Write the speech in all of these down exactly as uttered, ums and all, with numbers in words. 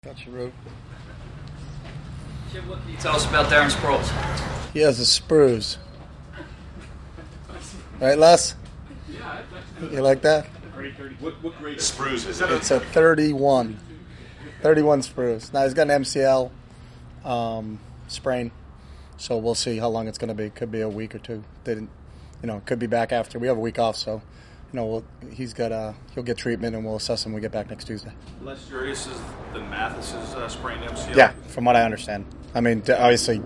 Got you, Root. Chip, what can you tell us about Darren Sproles? He has a sprues. Right, Les? You like that? What, what grade sprues is it? It's a thirty-one. thirty-one sprues. Now, he's got an M C L um, sprain, so we'll see how long it's going to be. Could be a week or two. Didn't, you know, could be back after. We have a week off, so, you know, we'll, he's got uh, he'll get treatment, and we'll assess him when we get back next Tuesday. Less serious than Mathis's uh, sprained M C L? Yeah, from what I understand. I mean, obviously,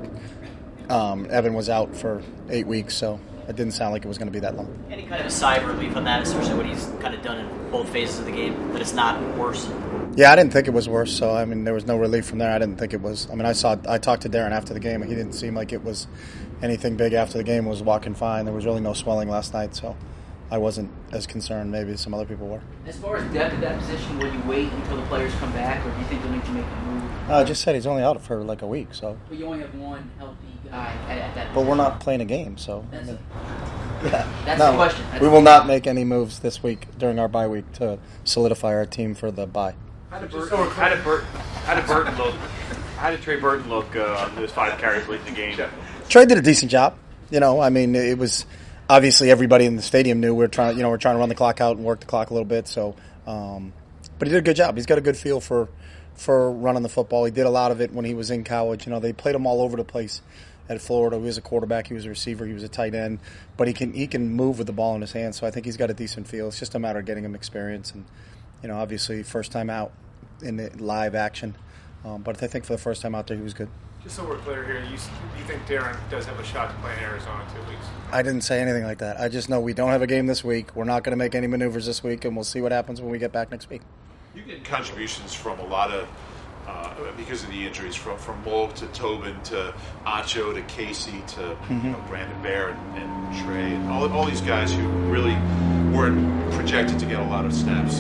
um, Evan was out for eight weeks, so it didn't sound like it was going to be that long. Any kind of a sigh of relief on that, especially what he's kind of done in both phases of the game, that it's not worse? Yeah, I didn't think it was worse, so, I mean, there was no relief from there. I didn't think it was. I mean, I saw. I talked to Darren after the game, and he didn't seem like it was anything big after the game. He was walking fine. There was really no swelling last night, so I wasn't as concerned maybe as some other people were. As far as depth at that position, will you wait until the players come back, or do you think you'll need to make a move? I uh, just said he's only out for like a week, so. But you only have one healthy guy at, at that. But we're not playing a game, so. That's, I mean, a, yeah. that's no, the question. That's we will not make any moves this week during our bye week to solidify our team for the bye. How did Burton, how did Burton, how did Burton look? How did Trey Burton look uh, on those five carries late in the game? Trey did a decent job. You know, I mean, it was obviously everybody in the stadium knew we we're trying. You know, we're trying to run the clock out and work the clock a little bit. So, um, but he did a good job. He's got a good feel for for running the football. He did a lot of it when he was in college. You know, they played him all over the place at Florida. He was a quarterback. He was a receiver. He was a tight end. But he can he can move with the ball in his hands. So I think he's got a decent feel. It's just a matter of getting him experience and, you know, obviously first time out in the live action. Um, but I think for the first time out there, he was good. Just so we're clear here, you, you think Darren does have a shot to play in Arizona in two weeks? I didn't say anything like that. I just know we don't have a game this week. We're not going to make any maneuvers this week, and we'll see what happens when we get back next week. You get contributions from a lot of, uh, because of the injuries, from from Moog to Tobin to Acho to Casey to mm-hmm. you know, Brandon Bear and, and Trey and all, all these guys who really weren't projected to get a lot of snaps.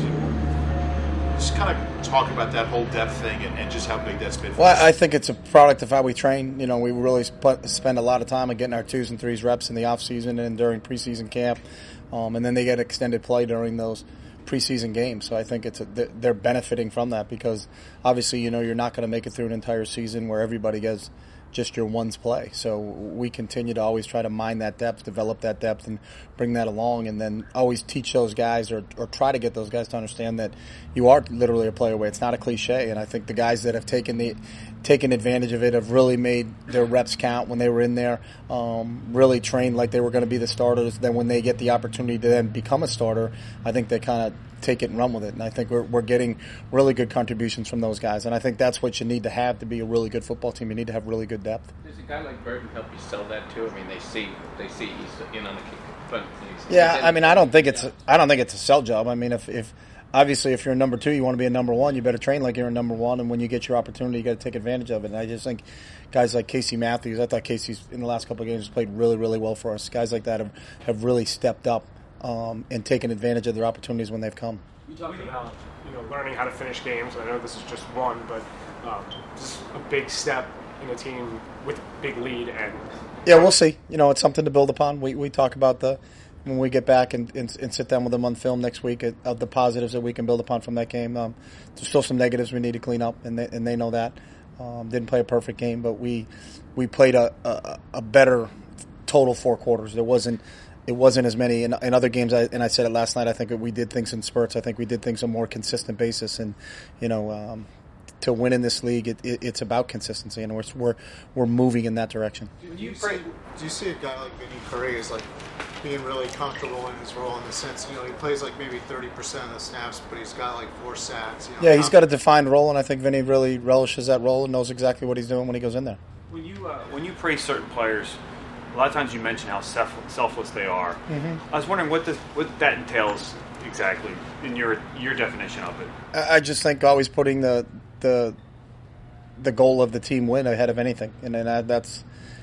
Just kind of talk about that whole depth thing and, and just how big that's been for Well, us. I think it's a product of how we train. You know, we really sp- spend a lot of time on getting our twos and threes reps in the off season and during preseason camp, um, and then they get extended play during those preseason games. So I think it's a, they're benefiting from that because obviously, you know, you're not going to make it through an entire season where everybody gets just your one's play. So we continue to always try to mine that depth, develop that depth, and bring that along, and then always teach those guys or, or try to get those guys to understand that you are literally a play away. It's not a cliche, and I think the guys that have taken the taken advantage of it have really made their reps count when they were in there, um, really trained like they were going to be the starters. Then when they get the opportunity to then become a starter, I think they kind of take it and run with it. And I think we're, we're getting really good contributions from those guys. And I think that's what you need to have to be a really good football team. You need to have really good depth. Does a guy like Burton help you sell that too? I mean, they see they see he's in on the kick. But yeah, I mean, I don't think it's a, I don't think it's a sell job. I mean, if if obviously if you're a number two, you want to be a number one. You better train like you're a number one. And when you get your opportunity, you got to take advantage of it. And I just think guys like Casey Matthews, I thought Casey's in the last couple of games played really, really well for us. Guys like that have, have really stepped up um, and taken advantage of their opportunities when they've come. You talked about you know learning how to finish games. I know this is just one, but um, this is a big step in a team with a big lead. And yeah, we'll see. You know, it's something to build upon. We we talk about the when we get back and, and, and sit down with them on film next week uh, of the positives that we can build upon from that game. Um, there's still some negatives we need to clean up, and they, and they know that. Um, didn't play a perfect game, but we we played a, a, a better total four quarters. There wasn't it wasn't as many in, in other games. I, and I said it last night. I think we did things in spurts. I think we did things on a more consistent basis, and you know. Um, To win in this league, it, it, it's about consistency, and we're we're we're moving in that direction. Do you see, do you see a guy like Vinny Curry as like being really comfortable in his role in the sense, you know, he plays like maybe thirty percent of the snaps, but he's got like four sacks. You know, yeah, he's got a defined role, and I think Vinny really relishes that role and knows exactly what he's doing when he goes in there. When you uh, when you praise certain players, a lot of times you mention how self- selfless they are. Mm-hmm. I was wondering what this what that entails exactly in your your definition of it. I, I just think always putting the the the goal of the team win ahead of anything, and then that's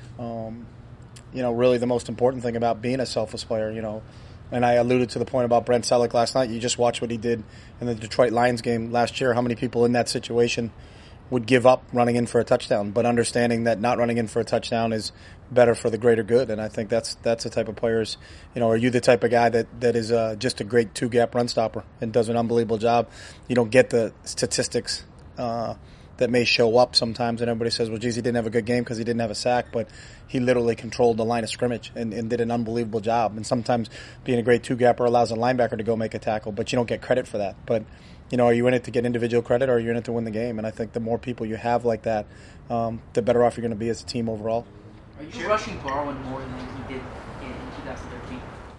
um, you know really the most important thing about being a selfless player. You know, and I alluded to the point about Brent Selleck last night. You just watch what he did in the Detroit Lions game last year. How many people in that situation would give up running in for a touchdown, but understanding that not running in for a touchdown is better for the greater good. And I think that's that's the type of players. You know, are you the type of guy that that is uh, just a great two gap run stopper and does an unbelievable job? You don't get the statistics. Uh, that may show up sometimes, and everybody says, well, geez, he didn't have a good game because he didn't have a sack, but he literally controlled the line of scrimmage and, and did an unbelievable job. And sometimes being a great two-gapper allows a linebacker to go make a tackle, but you don't get credit for that. But, you know, are you in it to get individual credit, or are you in it to win the game? And I think the more people you have like that, um, the better off you're going to be as a team overall. Are you rushing Barwin more than you did in, in twenty thirteen?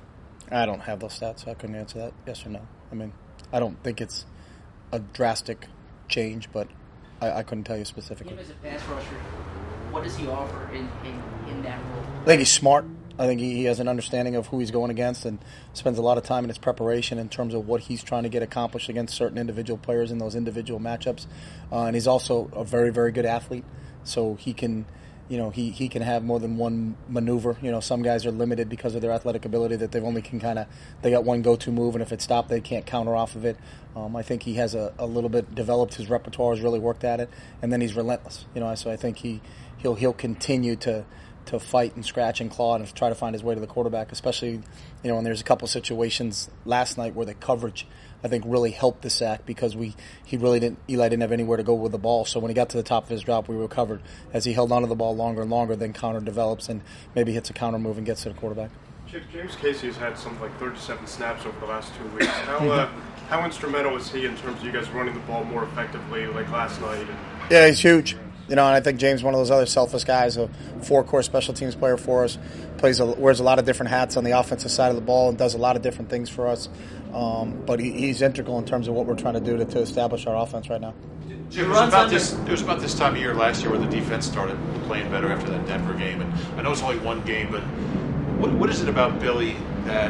I don't have those stats, so I couldn't answer that, yes or no. I mean, I don't think it's a drastic change, but I, I couldn't tell you specifically. Him as a pass rusher, what does he offer in, in, in that role? I think he's smart. I think he, he has an understanding of who he's going against and spends a lot of time in his preparation in terms of what he's trying to get accomplished against certain individual players in those individual matchups. Uh, and he's also a very, very good athlete, so he can... You know, he, he can have more than one maneuver. You know, some guys are limited because of their athletic ability that they've only can kind of, they got one go-to move, and if it's stopped, they can't counter off of it. Um, I think he has a, a little bit developed his repertoire, has really worked at it, and then he's relentless. You know, so I think he, he'll he'll continue to to fight and scratch and claw and try to find his way to the quarterback, especially, you know, when there's a couple situations last night where the coverage, I think, really helped the sack because we he really didn't Eli didn't have anywhere to go with the ball. So when he got to the top of his drop, we were covered. As he held onto the ball longer and longer, then counter develops and maybe hits a counter move and gets to the quarterback. James Casey's had something like thirty-seven snaps over the last two weeks. How uh, how instrumental is he in terms of you guys running the ball more effectively, like last night? And- yeah, he's huge. You know, and I think James is one of those other selfless guys, a four-core special teams player for us, plays a, wears a lot of different hats on the offensive side of the ball and does a lot of different things for us. Um, but he, he's integral in terms of what we're trying to do to, to establish our offense right now. Jim, it was about this. It was about this time of year last year where the defense started playing better after that Denver game, and I know it's only one game, but what, what is it about Billy that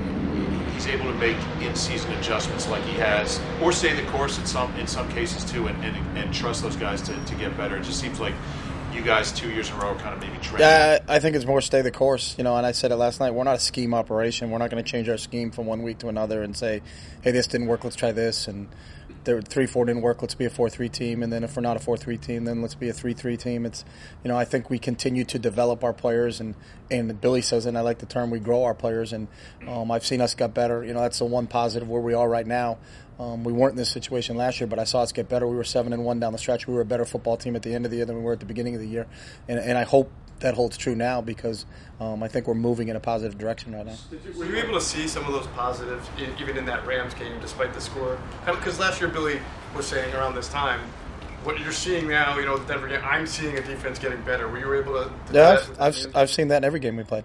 he's able to make in-season adjustments like he has, or stay the course in some in some cases too, and, and, and trust those guys to, to get better? It just seems like you guys two years in a row are kind of maybe training. Yeah, I think it's more stay the course, you know. And I said it last night. We're not a scheme operation. We're not going to change our scheme from one week to another and say, "Hey, this didn't work. Let's try this." And the three four didn't work. Let's be a four three team. And then if we're not a four three team, then let's be a three three team. It's, you know, I think we continue to develop our players, and and Billy says, and I like the term, we grow our players. And um, I've seen us get better. You know, that's the one positive where we are right now. Um, we weren't in this situation last year, but I saw us get better. We were seven and one down the stretch. We were a better football team at the end of the year than we were at the beginning of the year, and, and I hope that holds true now because um, I think we're moving in a positive direction right now. Were you able to see some of those positives in, even in that Rams game, despite the score? Because last year Billy was saying around this time, what you're seeing now, you know, the Denver game, I'm seeing a defense getting better. Were you able to? to yeah, I've I've, I've seen that in every game we played.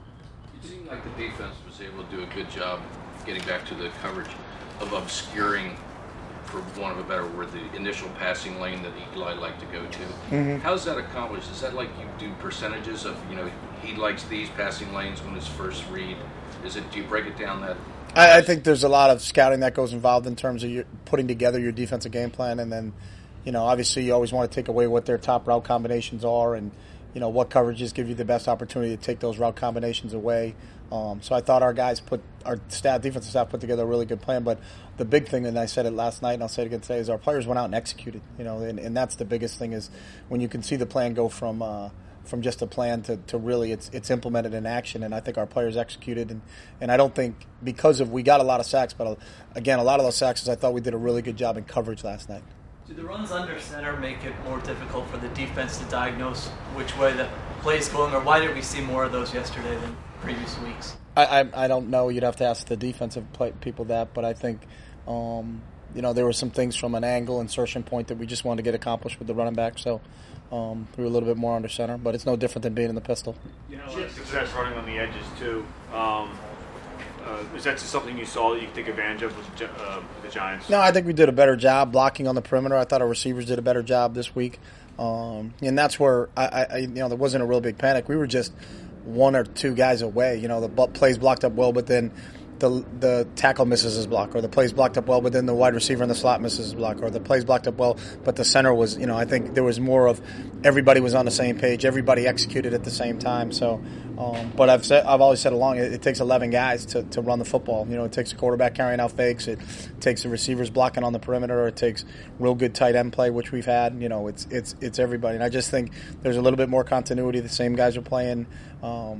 It seemed like the defense was able to do a good job getting back to the coverage of obscuring, for want of a better word, the initial passing lane that Eli liked to go to. Mm-hmm. How's that accomplished? Is that like you do percentages of, you know, he likes these passing lanes when his first read? Is it, do you break it down that? I, I think there's a lot of scouting that goes involved in terms of your, putting together your defensive game plan, and then, you know, obviously you always want to take away what their top route combinations are, and, you know, what coverages give you the best opportunity to take those route combinations away. Um, so I thought our guys put, our staff, defensive staff put together a really good plan. But the big thing, and I said it last night and I'll say it again today, is our players went out and executed. You know, and, and that's the biggest thing is when you can see the plan go from uh, from just a plan to, to really it's it's implemented in action. And I think our players executed. And, and I don't think because of we got a lot of sacks, but again, a lot of those sacks is I thought we did a really good job in coverage last night. Do the runs under center make it more difficult for the defense to diagnose which way the play is going, or why did we see more of those yesterday than previous weeks? I, I I don't know. You'd have to ask the defensive play, people that, but I think um, you know there were some things from an angle insertion point that we just wanted to get accomplished with the running back. So um, we were a little bit more under center, but it's no different than being in the pistol. You know, a lot of success running on the edges too. Um, uh, is that just something you saw that you could take advantage of with uh, the Giants? No, I think we did a better job blocking on the perimeter. I thought our receivers did a better job this week, um, and that's where I, I you know there wasn't a real big panic. We were just one or two guys away. You know, the plays blocked up well, but then the the tackle misses his block, or the plays blocked up well, but then the wide receiver in the slot misses his block, or the plays blocked up well, but the center was, you know, I think there was more of everybody was on the same page, everybody executed at the same time. So, um, but I've said, I've always said along, it, it takes eleven guys to, to run the football. You know, it takes a quarterback carrying out fakes, it takes the receivers blocking on the perimeter, it takes real good tight end play, which we've had. You know, it's it's it's everybody, and I just think there's a little bit more continuity. The same guys are playing. Um,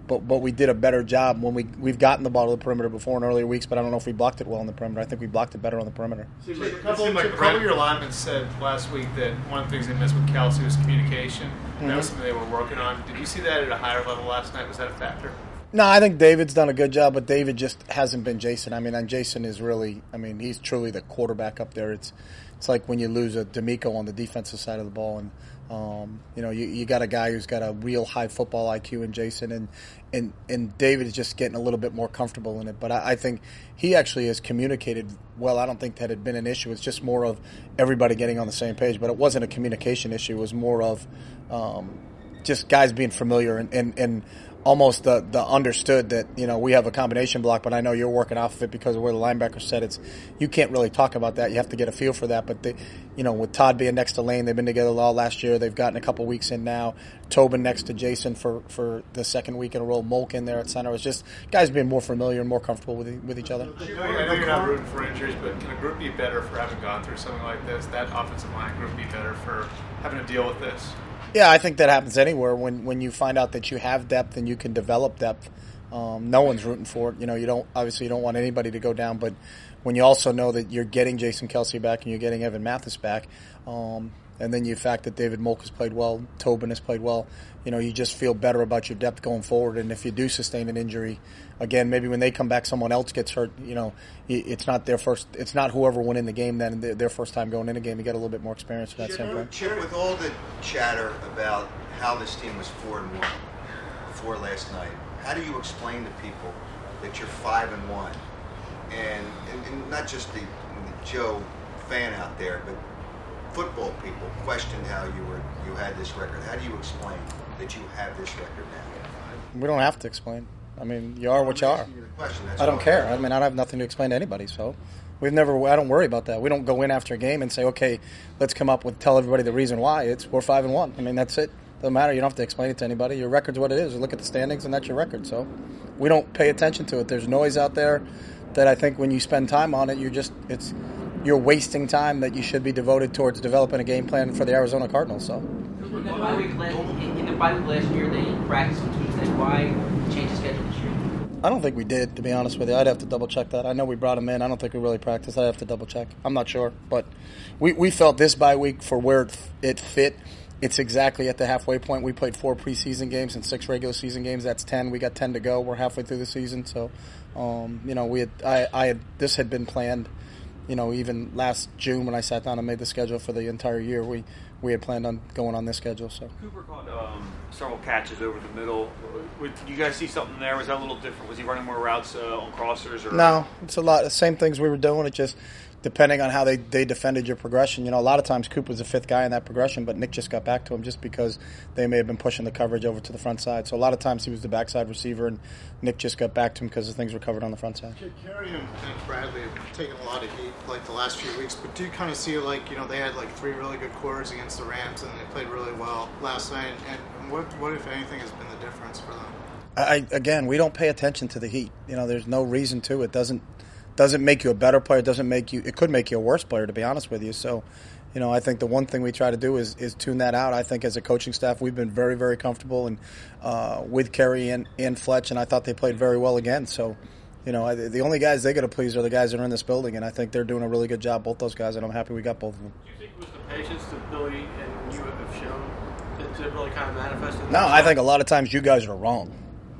but but we did a better job when we we've gotten the ball to the perimeter before in earlier weeks. But I don't know if we blocked it well on the perimeter. I think we blocked it better on the perimeter. A couple, a couple of your linemen said last week that one of the things they missed with Kelsey was communication. Mm-hmm. That was something they were working on. Did you see that at a higher level last night? Was that a factor? No, I think David's done a good job, but David just hasn't been Jason. I mean, and Jason is really, I mean, he's truly the quarterback up there. It's it's like when you lose a D'Amico on the defensive side of the ball, and um, you know, you, you got a guy who's got a real high football I Q in Jason, and and and David is just getting a little bit more comfortable in it. But I, I think he actually has communicated well. I don't think that had been an issue. It's just more of everybody getting on the same page. But it wasn't a communication issue. It was more of um, just guys being familiar and and. and almost the, the understood that, you know, we have a combination block, but I know you're working off of it because of where the linebacker said it's, you can't really talk about that. You have to get a feel for that. But, they, you know, with Todd being next to Lane, they've been together all last year. They've gotten a couple weeks in now. Tobin next to Jason for, for the second week in a row. Molk in there at center. It's just guys being more familiar and more comfortable with with each other. I know, I know you're not rooting for injuries, but can a group be better for having gone through something like this? That offensive line group be better for having to deal with this? Yeah, I think that happens anywhere when, when you find out that you have depth and you can develop depth. Um, no one's rooting for it. You know, you don't obviously you don't want anybody to go down, but when you also know that you're getting Jason Kelsey back and you're getting Evan Mathis back, um, and then the fact that David Molk has played well, Tobin has played well, you know, you just feel better about your depth going forward. And if you do sustain an injury, again, maybe when they come back, someone else gets hurt. You know, it's not their first. It's not whoever went in the game then their first time going in a game. You get a little bit more experience from that standpoint. Chip, with all the chatter about how this team was four and one before last night, how do you explain to people that you're five and one, and, and, and not just the, the Joe fan out there, but football people questioned how you were you had this record. How do you explain that you have this record now? We don't have to explain. I mean, you are what you are. I don't care. I mean, I don't have nothing to explain to anybody. So, we've never. I don't worry about that. We don't go in after a game and say, "Okay, let's come up with tell everybody the reason why." It's we're five and one. I mean, that's it. Doesn't matter. You don't have to explain it to anybody. Your record's what it is. You look at the standings, and that's your record. So, we don't pay attention to it. There's noise out there that I think when you spend time on it, you're just it's you're wasting time that you should be devoted towards developing a game plan for the Arizona Cardinals. So. In the bye week last, in the bye week last year, they practiced on Tuesday. Why change the schedule this year? I don't think we did, to be honest with you. I'd have to double check that. I know we brought him in. I don't think we really practiced. I'd have to double check. I'm not sure, but we we felt this bye week for where it, it fit. It's exactly at the halfway point. We played four preseason games and six regular season games. That's ten. We got ten to go. We're halfway through the season, so um, you know we had I, I had this had been planned. You know, even last June when I sat down and made the schedule for the entire year, we, we had planned on going on this schedule. So Cooper caught um, several catches over the middle. Did you guys see something there? Was that a little different? Was he running more routes uh, on crossers? Or? No, it's a lot. The same things we were doing. It just depending on how they, they defended your progression. You know, a lot of times Coop was the fifth guy in that progression, but Nick just got back to him just because they may have been pushing the coverage over to the front side. So a lot of times he was the backside receiver, and Nick just got back to him because the things were covered on the front side. Kerry and Bradley have taken a lot of heat like the last few weeks, but do you kind of see like, you know, they had like three really good quarters against the Rams and they played really well last night, and what, what if anything, has been the difference for them? I, again, we don't pay attention to the heat. You know, there's no reason to. It doesn't doesn't make you a better player. It doesn't make you. It could make you a worse player, to be honest with you. So, you know, I think the one thing we try to do is, is tune that out. I think as a coaching staff, we've been very, very comfortable and uh, with Kerry and, and Fletch, and I thought they played very well again. So, you know, I, the only guys they got to please are the guys that are in this building, and I think they're doing a really good job, both those guys, and I'm happy we got both of them. Do you think it was the patience, the ability, and you have shown that to really kind of manifest? No, I think a lot of times you guys are wrong.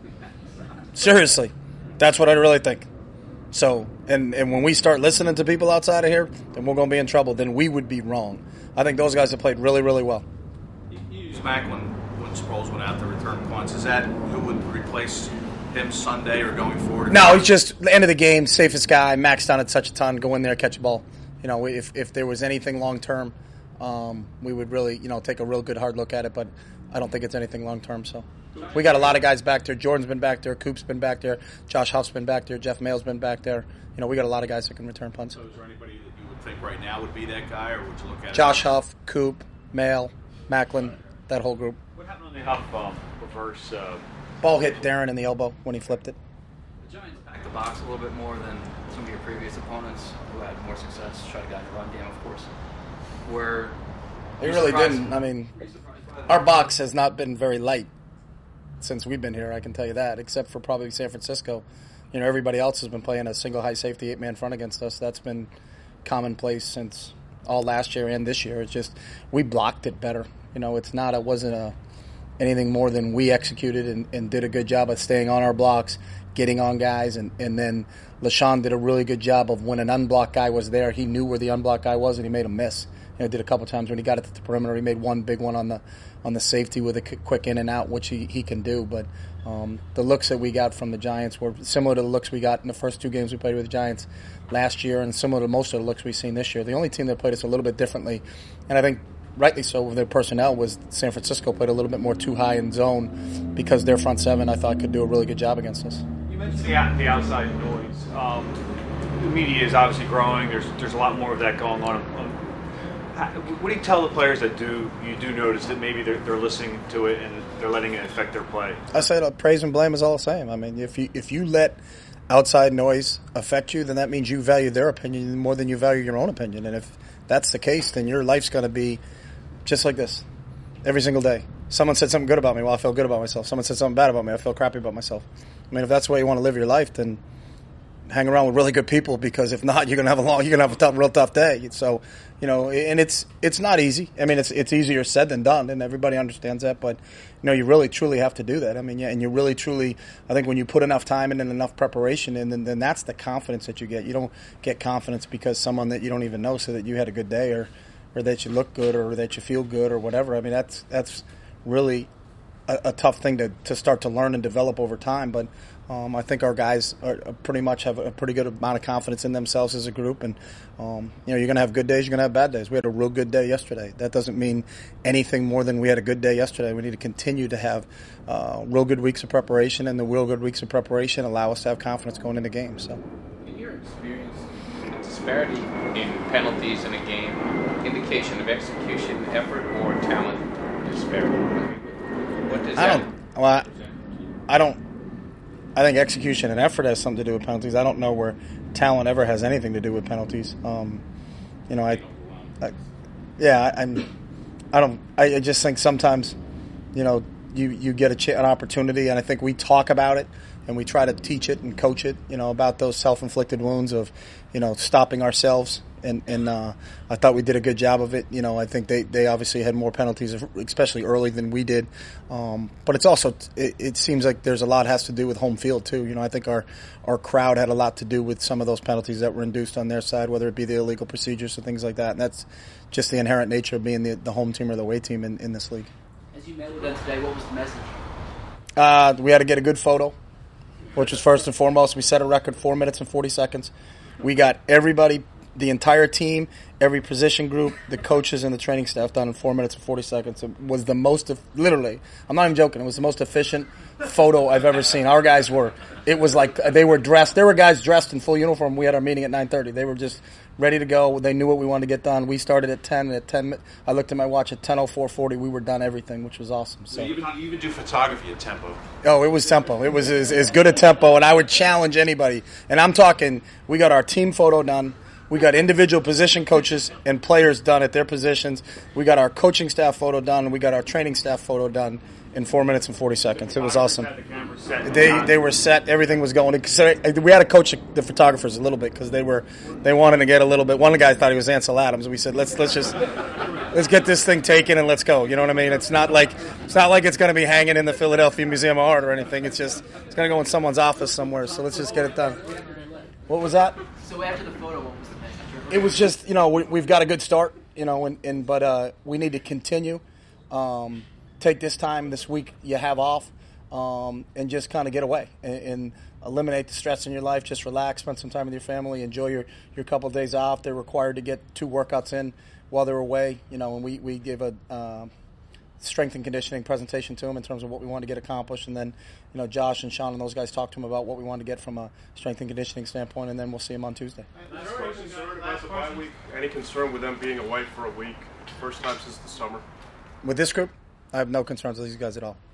Seriously, that's what I really think. So, and, and when we start listening to people outside of here, then we're going to be in trouble. Then we would be wrong. I think those guys have played really, really well. You used Mac when, when Sproles went out to return punts. Is that who would replace him Sunday or going forward? No, he's just the end of the game, safest guy. Mac's done it such a ton. Go in there, catch a ball. You know, if if there was anything long term, um, we would really, you know, take a real good hard look at it. But I don't think it's anything long term. So we got a lot of guys back there. Jordan's been back there. Coop's been back there. Josh Huff's been back there. Jeff Mail's been back there. You know, we got a lot of guys that can return punts. So is there anybody that you would think right now would be that guy, or would you look at Josh it? Huff, Coop, Mail, Macklin, that whole group. What happened on the Huff um, reverse? Uh, Ball hit Darren in the elbow when he flipped it. The Giants packed the box a little bit more than some of your previous opponents who had more success. Try to guide the run game, of course. Where they really didn't. I mean, our box has not been very light. since we've been here. I can tell you that, except for probably San Francisco. You know, everybody else has been playing a single high safety eight man front against us. That's been commonplace since all last year and this year. It's just we blocked it better. You know, it's not. It wasn't a anything more than we executed and, and did a good job of staying on our blocks, getting on guys, and, and then LaShawn did a really good job of when an unblocked guy was there, he knew where the unblocked guy was and he made him miss. You know, did a couple times when he got it to the perimeter. He made one big one on the on the safety with a quick in and out, which he, he can do. But um, the looks that we got from the Giants were similar to the looks we got in the first two games we played with the Giants last year, and similar to most of the looks we've seen this year. The only team that played us a little bit differently, and I think rightly so with their personnel, was San Francisco played a little bit more too high in zone because their front seven, I thought, could do a really good job against us. You mentioned the, the outside noise. Um, the media is obviously growing. There's there's a lot more of that going on. What do you tell the players that do you do notice that maybe they're, they're listening to it and they're letting it affect their play? I say uh, praise and blame is all the same. I mean, if you if you let outside noise affect you, then that means you value their opinion more than you value your own opinion. And if that's the case, then your life's going to be just like this every single day. Someone said something good about me, well, I feel good about myself. Someone said something bad about me, I feel crappy about myself. I mean, if that's the way you want to live your life, then hang around with really good people, because if not, you're gonna have a long, you're gonna have a tough, real tough day. So, you know, and it's it's not easy. I mean, it's it's easier said than done, and everybody understands that. But you know, you really truly have to do that. I mean, yeah, and you really truly, I think when you put enough time in and enough preparation in, then then that's the confidence that you get. You don't get confidence because someone that you don't even know said that you had a good day, or or that you look good, or that you feel good, or whatever. I mean, that's that's really a, a tough thing to to start to learn and develop over time, but. Um, I think our guys are, are pretty much have a pretty good amount of confidence in themselves as a group, and um, you know, you're going to have good days, you're going to have bad days. We had a real good day yesterday. That doesn't mean anything more than we had a good day yesterday. We need to continue to have uh, real good weeks of preparation, and the real good weeks of preparation allow us to have confidence going into games. So, in your experience, disparity in penalties in a game, indication of execution, effort, or talent disparity? What does I that? don't. Well, I, I don't. I think execution and effort has something to do with penalties. I don't know where talent ever has anything to do with penalties. Um, you know, I, I yeah, I, I'm, I don't. I just think sometimes, you know, you you get a ch- an opportunity, and I think we talk about it and we try to teach it and coach it. You know, about those self-inflicted wounds of, you know, stopping ourselves. And, and uh, I thought we did a good job of it. You know, I think they, they obviously had more penalties, especially early, than we did. Um, but it's also it, it seems like there's a lot has to do with home field too. You know, I think our our crowd had a lot to do with some of those penalties that were induced on their side, whether it be the illegal procedures or things like that. And that's just the inherent nature of being the, the home team or the away team in, in this league. As you met with them today, what was the message? Uh, we had to get a good photo, which was first and foremost. We set a record four minutes and forty seconds. We got everybody. The entire team, every position group, the coaches and the training staff done in four minutes and forty seconds. It was the most, literally, I'm not even joking, it was the most efficient photo I've ever seen. Our guys were, it was like they were dressed, there were guys dressed in full uniform. We had our meeting at nine thirty. They were just ready to go. They knew what we wanted to get done. We started at ten, and at ten, I looked at my watch at ten oh four forty. We were done everything, which was awesome. So you even, you even do photography at tempo. Oh, it was tempo. It was as, as good a tempo, and I would challenge anybody. And I'm talking, we got our team photo done. We got individual position coaches and players done at their positions. We got our coaching staff photo done, and we got our training staff photo done in four minutes and forty seconds. It was awesome. They they were set. Everything was going. We had to coach the photographers a little bit because they were they wanted to get a little bit. One of the guys thought he was Ansel Adams. We said let's let's just let's get this thing taken and let's go. You know what I mean? It's not like it's not like it's going to be hanging in the Philadelphia Museum of Art or anything. It's just it's going to go in someone's office somewhere. So let's just get it done. What was that? So after the photo, what was the message? It was just, you know, we, we've got a good start, you know, and, and but uh, we need to continue. Um, take this time, this week you have off, um, and just kind of get away and, and eliminate the stress in your life. Just relax, spend some time with your family, enjoy your, your couple of days off. They're required to get two workouts in while they're away, you know, and we, we gave a uh, strength and conditioning presentation to them in terms of what we wanted to get accomplished, and then, you know, Josh and Sean and those guys talked to them about what we wanted to get from a strength and conditioning standpoint, and then we'll see them on Tuesday. Any concern about the bye week? Any concern with them being away for a week? First time since the summer. With this group, I have no concerns with these guys at all.